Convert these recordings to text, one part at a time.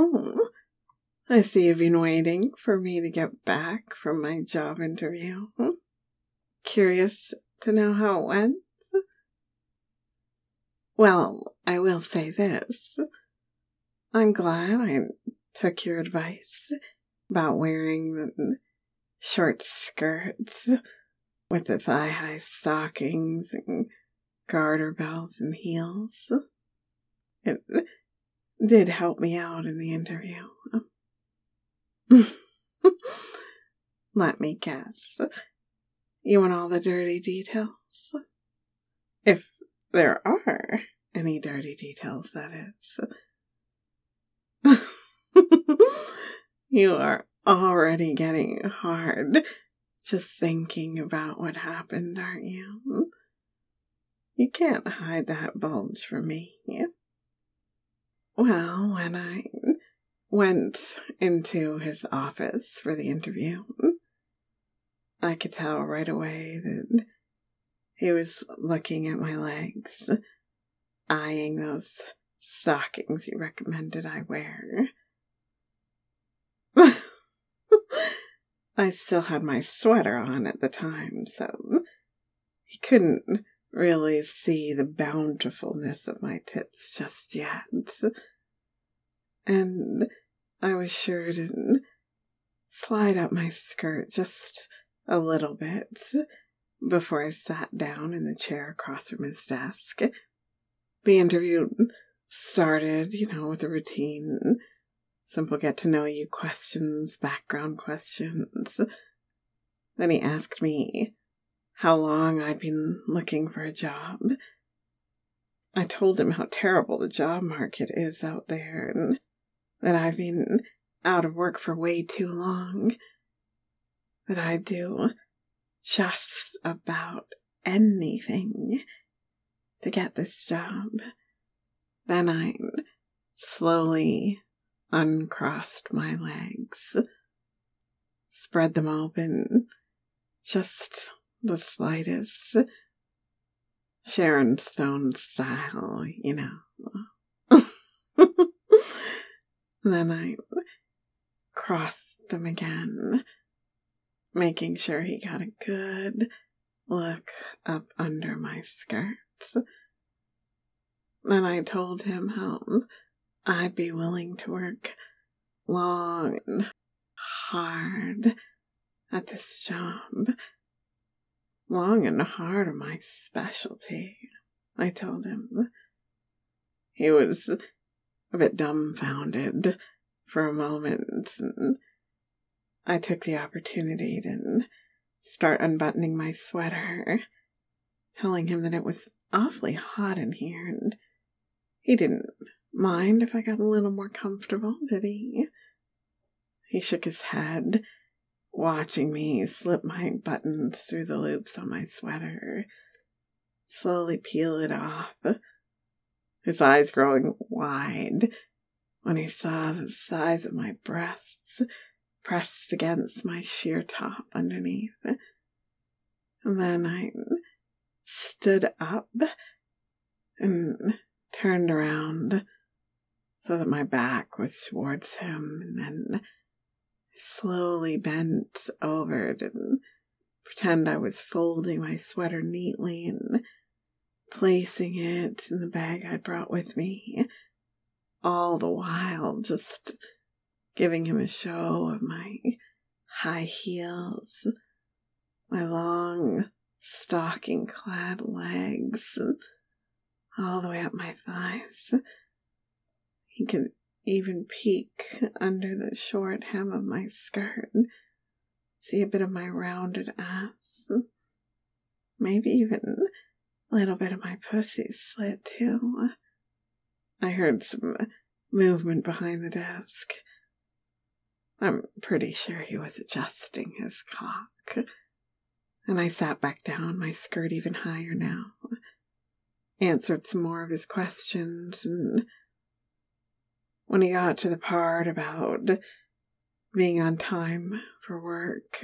Oh, I see you've been waiting for me to get back from my job interview. Curious to know how it went? Well, I will say this. I'm glad I took your advice about wearing the short skirts with the thigh-high stockings and garter belts and heels. It did help me out in the interview. Let me guess. You want all the dirty details? If there are any dirty details, that is. You are already getting hard just thinking about what happened, aren't you? You can't hide that bulge from me. Well, when I went into his office for the interview, I could tell right away that he was looking at my legs, eyeing those stockings he recommended I wear. I still had my sweater on at the time, so he couldn't really see the bountifulness of my tits just yet. And I was sure to slide up my skirt just a little bit before I sat down in the chair across from his desk. The interview started, with a routine, simple get-to-know-you questions, background questions. Then he asked me how long I'd been looking for a job. I told him how terrible the job market is out there and that I've been out of work for way too long. That I'd do just about anything to get this job. Then I slowly uncrossed my legs, spread them open, just the slightest, Sharon Stone style, Then I crossed them again, making sure he got a good look up under my skirts. Then I told him how I'd be willing to work long and hard at this job. Long and hard are my specialty, I told him. He was a bit dumbfounded for a moment, and I took the opportunity to start unbuttoning my sweater, telling him that it was awfully hot in here, and he didn't mind if I got a little more comfortable, did he? He shook his head, watching me slip my buttons through the loops on my sweater, slowly peel it off, his eyes growing wide when he saw the size of my breasts pressed against my sheer top underneath. And then I stood up and turned around so that my back was towards him, and then slowly bent over to pretend I was folding my sweater neatly and placing it in the bag I'd brought with me, all the while just giving him a show of my high heels, my long stocking-clad legs, and all the way up my thighs. He could even peek under the short hem of my skirt and see a bit of my rounded ass. Maybe even a little bit of my pussy slit too. I heard some movement behind the desk. I'm pretty sure he was adjusting his cock. And I sat back down, my skirt even higher now. Answered some more of his questions, and when he got to the part about being on time for work,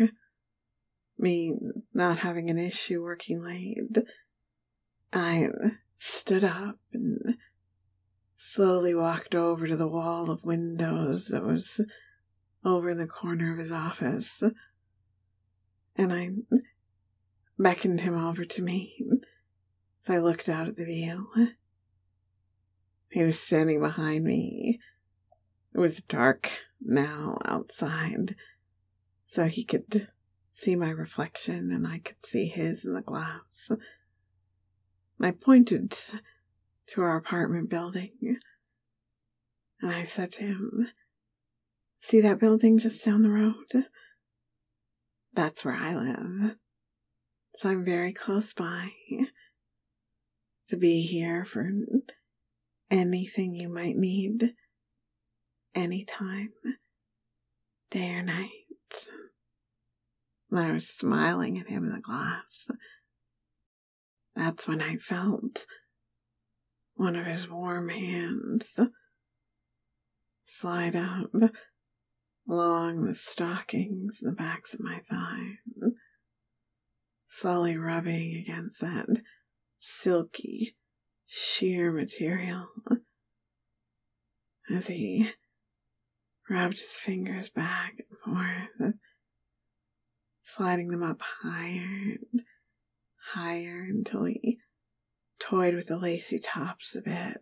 me not having an issue working late, I stood up and slowly walked over to the wall of windows that was over in the corner of his office, and I beckoned him over to me as I looked out at the view. He was standing behind me. It was dark now outside, so he could see my reflection and I could see his in the glass. I pointed to our apartment building, and I said to him, "See that building just down the road? That's where I live. So I'm very close by to be here for anything you might need, anytime, day or night." And I was smiling at him in the glass. That's when I felt one of his warm hands slide up along the stockings and the backs of my thighs, slowly rubbing against that silky, sheer material as he rubbed his fingers back and forth, sliding them up higher and higher until he toyed with the lacy tops a bit,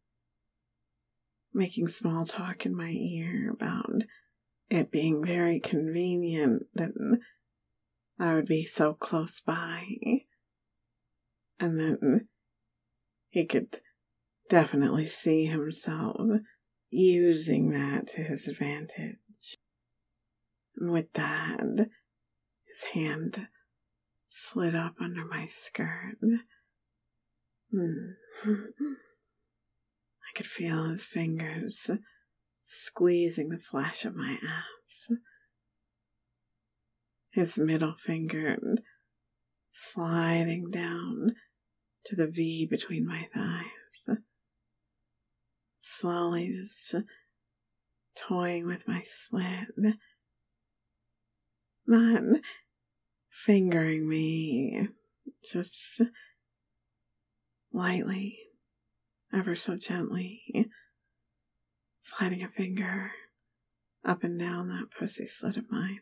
making small talk in my ear about it being very convenient that I would be so close by, and that he could definitely see himself using that to his advantage. And with that, his hand slid up under my skirt. I could feel his fingers squeezing the flesh of my ass. His middle finger sliding down to the V between my thighs. Slowly just toying with my slit. Not fingering me, just lightly, ever so gently, sliding a finger up and down that pussy slit of mine.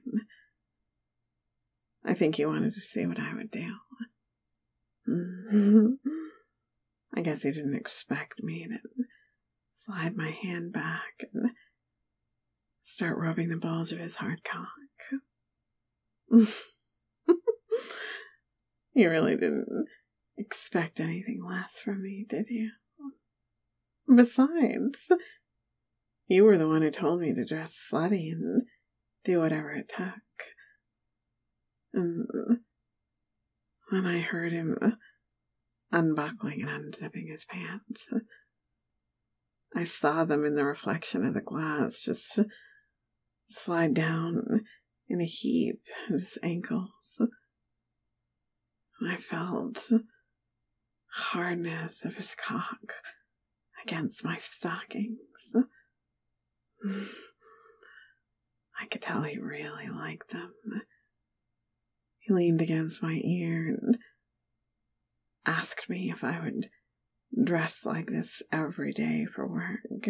I think he wanted to see what I would do. I guess he didn't expect me to slide my hand back and start rubbing the bulge of his hard cock. You really didn't expect anything less from me, did you? Besides, you were the one who told me to dress slutty and do whatever it took. And then I heard him unbuckling and unzipping his pants. I saw them in the reflection of the glass just slide down in a heap at his ankles. I felt hardness of his cock against my stockings. I could tell he really liked them. He leaned against my ear and asked me if I would dress like this every day for work.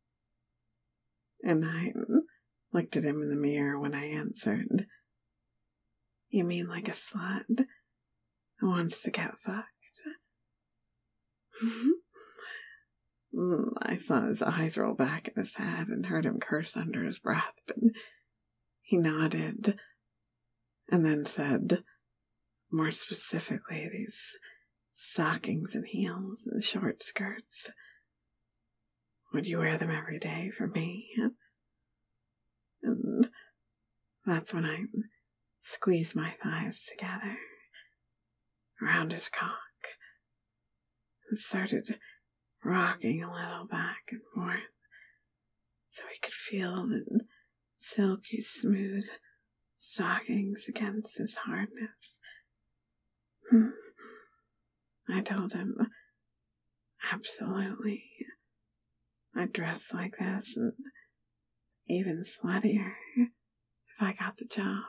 And I looked at him in the mirror when I answered, "You mean like a slut who wants to get fucked?" I saw his eyes roll back in his head and heard him curse under his breath, but he nodded and then said, more specifically, these stockings and heels and short skirts, would you wear them every day for me? And that's when I squeezed my thighs together around his cock and started rocking a little back and forth so he could feel the silky smooth stockings against his hardness. I told him, absolutely, I'd dress like this and even sluttier if I got the job.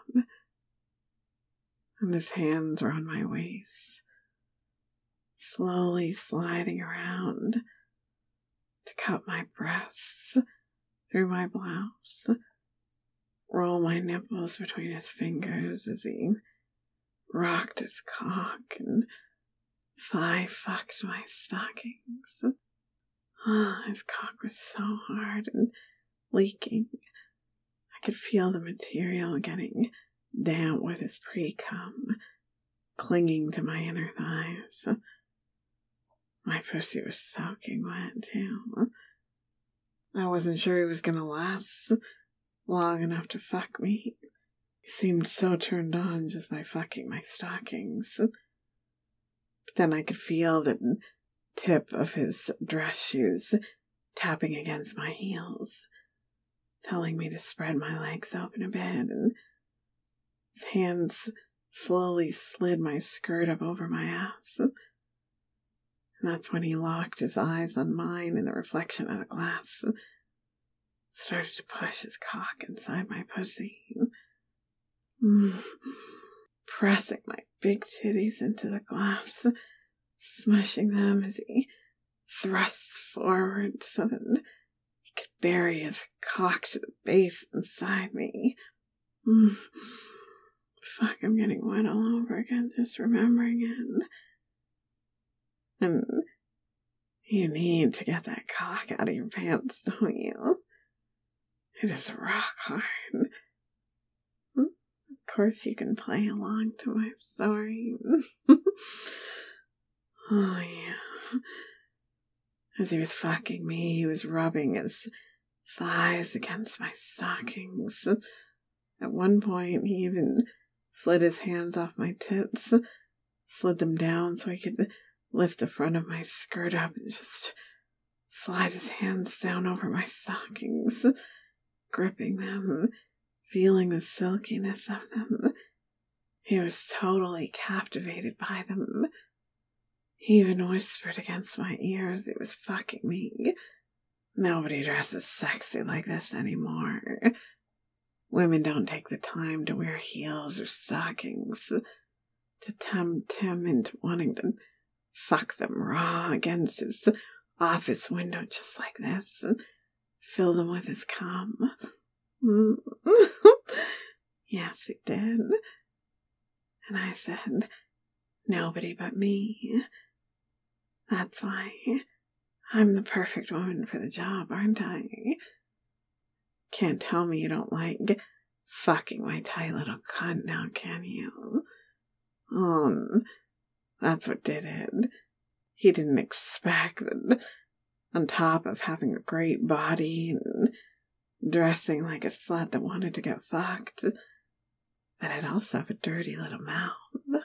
And his hands were on my waist, slowly sliding around to cup my breasts through my blouse, roll my nipples between his fingers as he rocked his cock and thigh fucked my stockings. His cock was so hard and leaking. I could feel the material getting damp with his pre-cum, clinging to my inner thighs. My pussy was soaking wet, too. I wasn't sure he was gonna last long enough to fuck me. He seemed so turned on just by fucking my stockings. But then I could feel the tip of his dress shoes tapping against my heels, telling me to spread my legs open a bit, and his hands slowly slid my skirt up over my ass. And that's when he locked his eyes on mine in the reflection of the glass, started to push his cock inside my pussy, pressing my big titties into the glass, smushing them as he thrust forward so that he could bury his cock to the base inside me. Fuck, I'm getting wet all over again just remembering it. And you need to get that cock out of your pants, don't you? It is rock hard. Of course you can play along to my story. Oh, yeah. As he was fucking me, he was rubbing his thighs against my stockings. At one point, he even slid his hands off my tits, slid them down so he could lift the front of my skirt up and just slide his hands down over my stockings, gripping them, feeling the silkiness of them. He was totally captivated by them. He even whispered against my ears he was fucking me. Nobody dresses sexy like this anymore. Women don't take the time to wear heels or stockings to tempt him into wanting to fuck them raw against his office window just like this and fill them with his cum. Yes, he did. And I said, nobody but me. That's why I'm the perfect woman for the job, aren't I? Can't tell me you don't like fucking my tight little cunt now, can you? That's what did it. He didn't expect that on top of having a great body and dressing like a slut that wanted to get fucked, that I'd also have a dirty little mouth.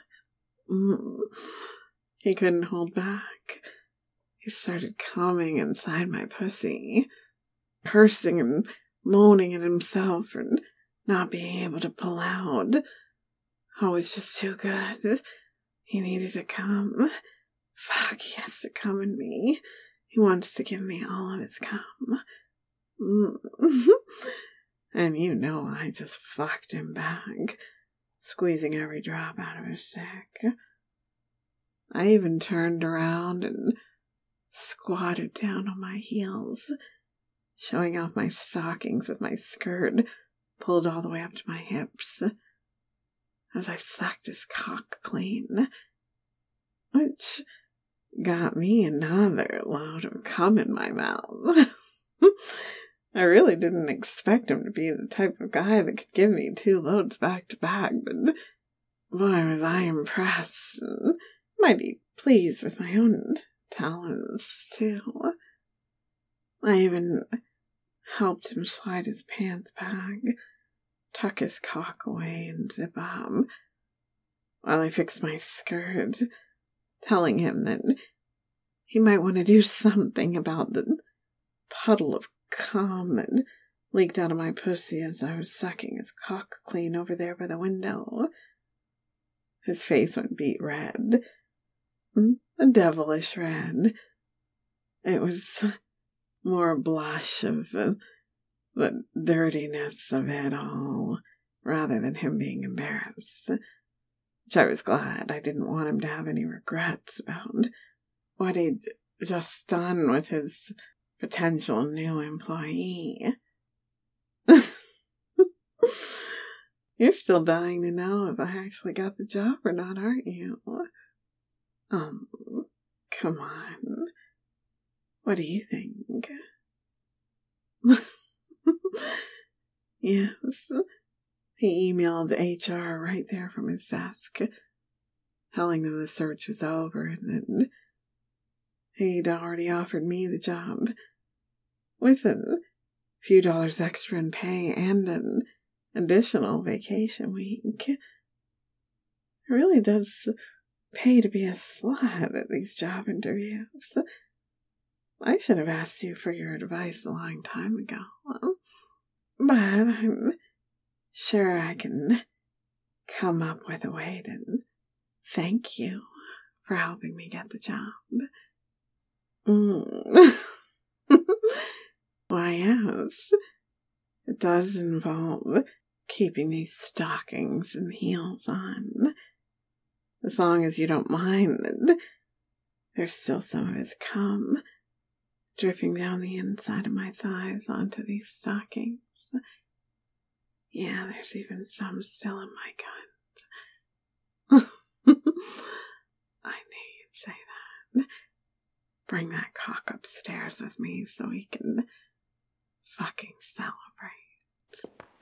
He couldn't hold back. He started coming inside my pussy, cursing and moaning at himself for not being able to pull out. Oh, it's just too good. He needed to come. Fuck, he has to come in me. He wants to give me all of his cum. And you know I just fucked him back, squeezing every drop out of his dick. I even turned around and squatted down on my heels, showing off my stockings with my skirt pulled all the way up to my hips, as I sucked his cock clean, which got me another load of cum in my mouth. I really didn't expect him to be the type of guy that could give me 2 loads back to back, but boy was I impressed, and mighty pleased with my own talents, too. I even helped him slide his pants back, tuck his cock away, and zip up, while I fixed my skirt, telling him that he might want to do something about the puddle of cum that leaked out of my pussy as I was sucking his cock clean over there by the window. His face went beet red, a devilish red. It was more blush of the dirtiness of it all, rather than him being embarrassed, which I was glad. I didn't want him to have any regrets about what he'd just done with his potential new employee. You're still dying to know if I actually got the job or not, aren't you? Come on. What do you think? Yes. He emailed HR right there from his desk, telling them the search was over and that he'd already offered me the job, with a few dollars extra in pay and an additional vacation week. It really does pay to be a slut at these job interviews. I should have asked you for your advice a long time ago. But I'm sure I can come up with a way to thank you for helping me get the job. Why, yes. It does involve keeping these stockings and heels on. As long as you don't mind that there's still some of his cum dripping down the inside of my thighs onto these stockings. Yeah, there's even some still in my cunt. I knew you'd say that. Bring that cock upstairs with me so we can fucking celebrate.